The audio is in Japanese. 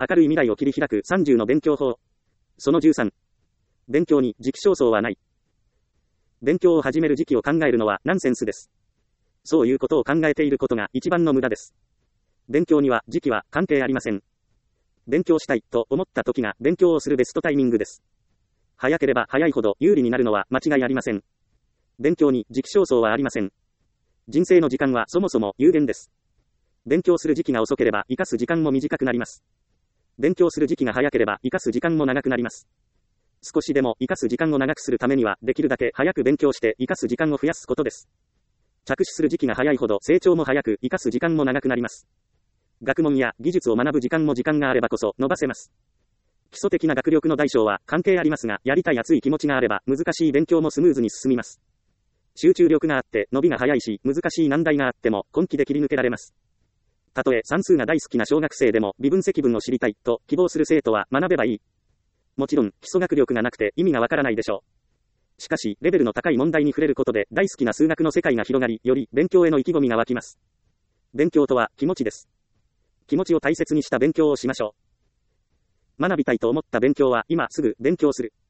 明るい未来を切り開く30の勉強法。その13。勉強に時期尚早はない。勉強を始める時期を考えるのはナンセンスです。そういうことを考えていることが一番の無駄です。勉強には時期は関係ありません。勉強したいと思った時が勉強をするベストタイミングです。早ければ早いほど有利になるのは間違いありません。勉強に時期尚早はありません。人生の時間はそもそも有限です。勉強する時期が遅ければ活かす時間も短くなります。勉強する時期が早ければ活かす時間も長くなります。少しでも活かす時間を長くするためにはできるだけ早く勉強して活かす時間を増やすことです。着手する時期が早いほど成長も早く活かす時間も長くなります。学問や技術を学ぶ時間も時間があればこそ伸ばせます。基礎的な学力の大小は関係ありますが、やりたい熱い気持ちがあれば難しい勉強もスムーズに進みます。集中力があって伸びが早いし、難しい難題があっても根気で切り抜けられます。たとえ算数が大好きな小学生でも微分積分を知りたいと希望する生徒は学べばいい。もちろん基礎学力がなくて意味がわからないでしょう。しかしレベルの高い問題に触れることで大好きな数学の世界が広がり、より勉強への意気込みが湧きます。勉強とは気持ちです。気持ちを大切にした勉強をしましょう。学びたいと思った勉強は今すぐ勉強する。